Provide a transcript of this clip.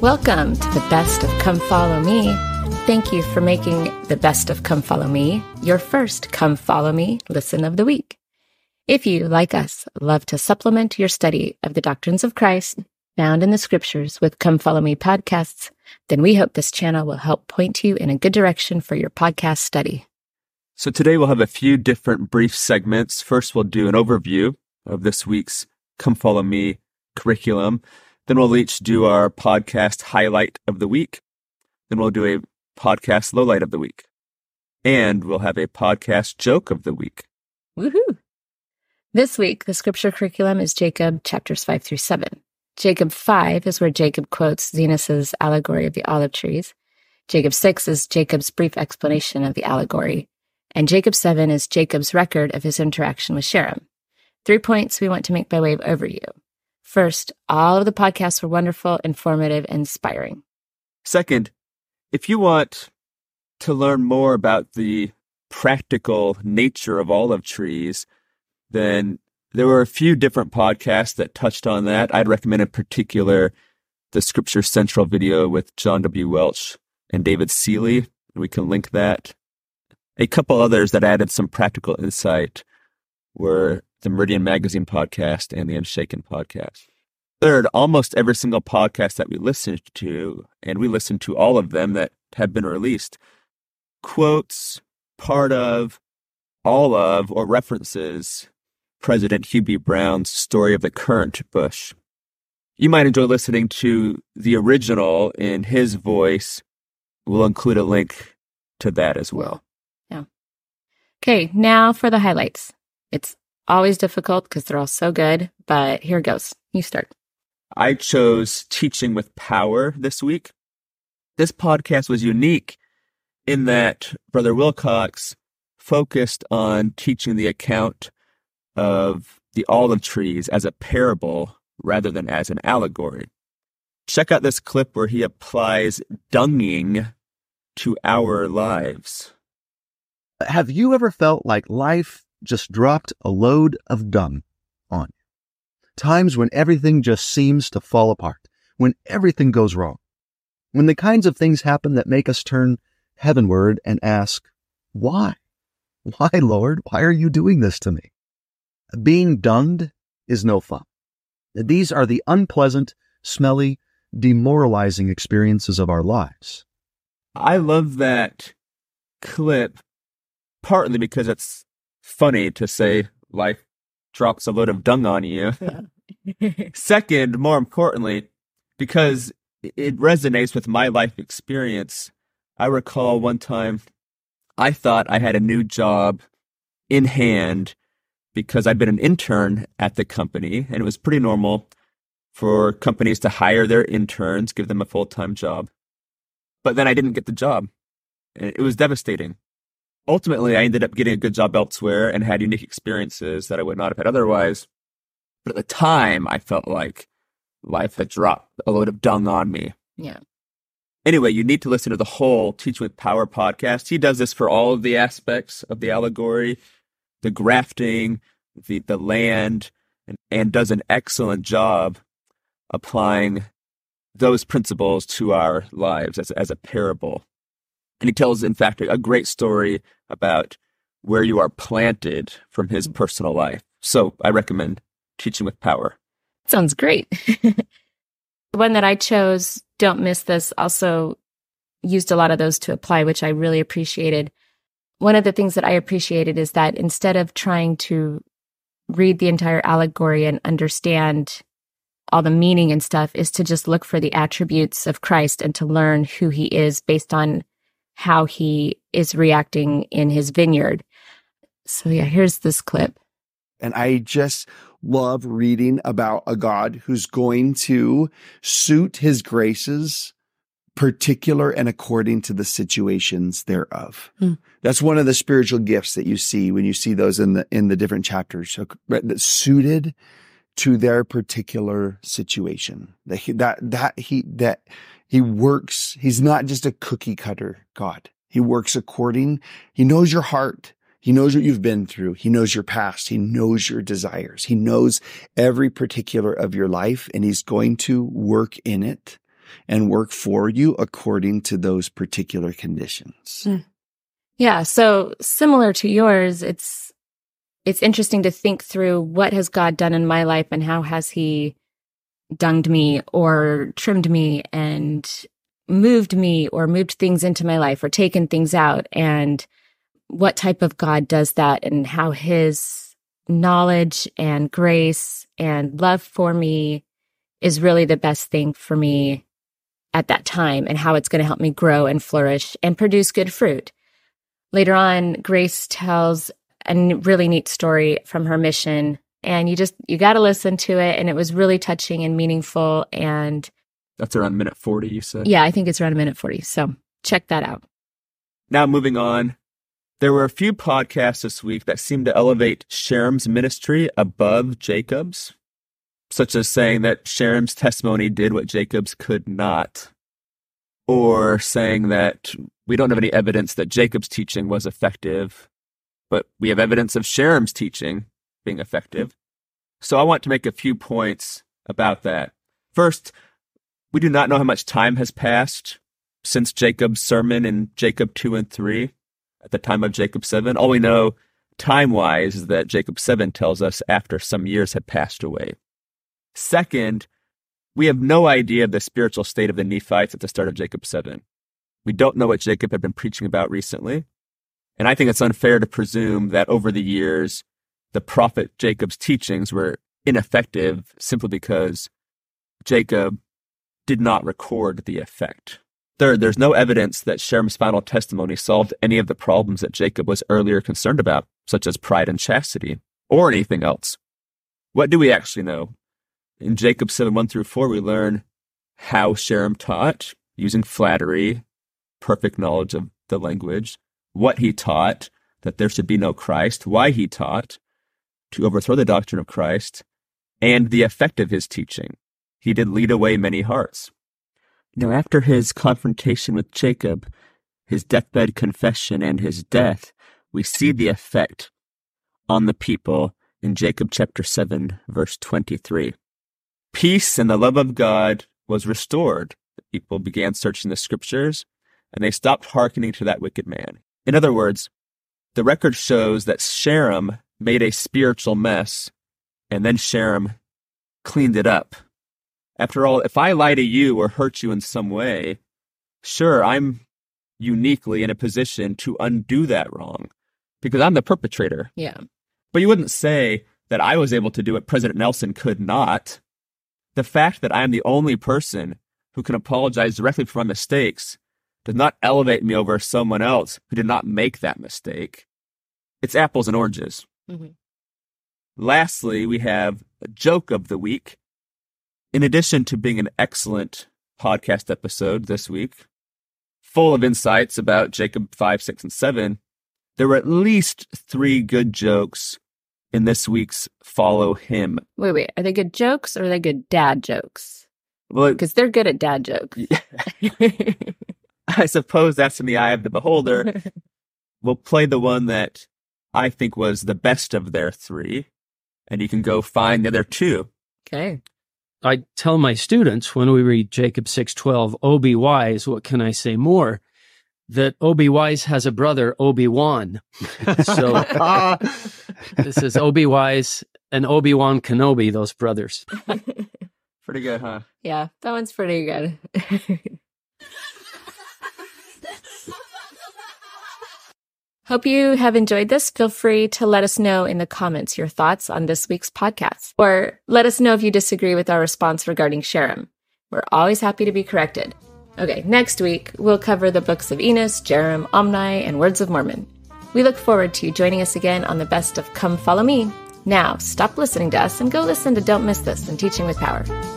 Welcome to the Best of Come Follow Me. Thank you for making the Best of Come Follow Me your first Come Follow Me listen of the week. If you, like us, love to supplement your study of the doctrines of Christ found in the scriptures with Come Follow Me podcasts, then we hope this channel will help point you in a good direction for your podcast study. So today we'll have a few different brief segments. First, we'll do an overview of this week's Come Follow Me curriculum. Then we'll each do our podcast highlight of the week. Then we'll do a podcast lowlight of the week. And we'll have a podcast joke of the week. Woohoo! This week, the scripture curriculum is Jacob chapters 5 through 7. Jacob 5 is where Jacob quotes Zenos's allegory of the olive trees. Jacob 6 is Jacob's brief explanation of the allegory. And Jacob 7 is Jacob's record of his interaction with Sherem. 3 points we want to make by way of overview. First, all of the podcasts were wonderful, informative, and inspiring. Second, if you want to learn more about the practical nature of olive trees, then there were a few different podcasts that touched on that. I'd recommend in particular the Scripture Central video with John W. Welch and David Seeley. We can link that. A couple others that added some practical insight were the Meridian Magazine podcast and the Unshaken podcast. Third, almost every single podcast that we listened to, and we listened to all of them that have been released, quotes, part of, all of, or references President Hugh B. Brown's Story of the Currant Bush. You might enjoy listening to the original in his voice. We'll include a link to that as well. Yeah. Okay, now for the highlights. It's always difficult because they're all so good, but here goes. You start. I chose Teaching with Power this week. This podcast was unique in that Brother Wilcox focused on teaching the account of the olive trees as a parable rather than as an allegory. Check out this clip where he applies dunging to our lives. Have you ever felt like life just dropped a load of dung on you? Times when everything just seems to fall apart, when everything goes wrong, when the kinds of things happen that make us turn heavenward and ask, why? Why, Lord? Why are you doing this to me? Being dunged is no fun. These are the unpleasant, smelly, demoralizing experiences of our lives. I love that clip, partly because it's funny to say life drops a load of dung on you. Second, more importantly, because it resonates with my life experience. I recall one time I thought I had a new job in hand because I'd been an intern at the company, and it was pretty normal for companies to hire their interns, give them a full-time job. But then I didn't get the job, and it was devastating. Ultimately, I ended up getting a good job elsewhere and had unique experiences that I would not have had otherwise. But at the time, I felt like life had dropped a load of dung on me. Yeah. Anyway, you need to listen to the whole Teaching with Power podcast. He does this for all of the aspects of the allegory, the grafting, the land, and does an excellent job applying those principles to our lives as a parable. And he tells, in fact, a great story about where you are planted from his personal life. So I recommend Teaching with Power. Sounds great. The one that I chose, Don't Miss This, also used a lot of those to apply, which I really appreciated. One of the things that I appreciated is that instead of trying to read the entire allegory and understand all the meaning and stuff, is to just look for the attributes of Christ and to learn who he is based on how he is reacting in his vineyard. So yeah, here's this clip. And I just love reading about a God who's going to suit his graces particular and according to the situations thereof. That's one of the spiritual gifts that you see when you see those in the different chapters. So that's suited to their particular situation. That he works. He's not just a cookie cutter God. He works according. He knows your heart. He knows what you've been through. He knows your past. He knows your desires. He knows every particular of your life, and he's going to work in it and work for you according to those particular conditions. Yeah. So similar to yours, it's interesting to think through what has God done in my life and how has he dunged me or trimmed me and moved me or moved things into my life or taken things out, and what type of God does that, and how his knowledge and grace and love for me is really the best thing for me at that time, and how it's going to help me grow and flourish and produce good fruit. Later on, Grace tells a really neat story from her mission, and you got to listen to it. And it was really touching and meaningful. And That's around minute 40, you said? Yeah, I think it's around minute 40. So check that out. Now moving on, there were a few podcasts this week that seemed to elevate Sherem's ministry above Jacob's, such as saying that Sherem's testimony did what Jacob's could not, or saying that we don't have any evidence that Jacob's teaching was effective, but we have evidence of Sherem's teaching being effective. So I want to make a few points about that. First, we do not know how much time has passed since Jacob's sermon in Jacob 2 and 3 at the time of Jacob 7. All we know time-wise is that Jacob 7 tells us after some years had passed away. Second, we have no idea of the spiritual state of the Nephites at the start of Jacob 7. We don't know what Jacob had been preaching about recently. And I think it's unfair to presume that over the years, the prophet Jacob's teachings were ineffective simply because Jacob did not record the effect. Third, there's no evidence that Sherem's final testimony solved any of the problems that Jacob was earlier concerned about, such as pride and chastity, or anything else. What do we actually know? In Jacob 7, 1 through 4, we learn how Sherem taught, using flattery, perfect knowledge of the language, what he taught, that there should be no Christ, why he taught, to overthrow the doctrine of Christ, and the effect of his teaching. He did lead away many hearts. Now, after his confrontation with Jacob, his deathbed confession, and his death, we see the effect on the people in Jacob chapter 7, verse 23. Peace and the love of God was restored. The people began searching the scriptures, and they stopped hearkening to that wicked man. In other words, the record shows that Sherem made a spiritual mess, and then Sherem cleaned it up. After all, if I lie to you or hurt you in some way, sure, I'm uniquely in a position to undo that wrong because I'm the perpetrator. Yeah. But you wouldn't say that I was able to do what President Nelson could not. The fact that I am the only person who can apologize directly for my mistakes does not elevate me over someone else who did not make that mistake. It's apples and oranges. Mm-hmm. Lastly, we have a joke of the week. In addition to being an excellent podcast episode this week, full of insights about Jacob 5, 6, and 7, there were at least 3 good jokes in this week's Follow Him. Wait. Are they good jokes or are they good dad jokes? Well, Because they're good at dad jokes. I suppose that's in the eye of the beholder. We'll play the one that I think was the best of their 3, and you can go find the other 2. Okay. I tell my students when we read Jacob 6:12, O be wise, what can I say more? That O be wise has a brother, Obi-Wan. So this is O be wise and Obi-Wan Kenobi, those brothers. Pretty good, huh? Yeah, that one's pretty good. Hope you have enjoyed this. Feel free to let us know in the comments your thoughts on this week's podcast, or let us know if you disagree with our response regarding Sherem. We're always happy to be corrected. Okay, next week, we'll cover the books of Enos, Jerem, Omni, and Words of Mormon. We look forward to you joining us again on the best of Come Follow Me. Now, stop listening to us and go listen to Don't Miss This and Teaching with Power.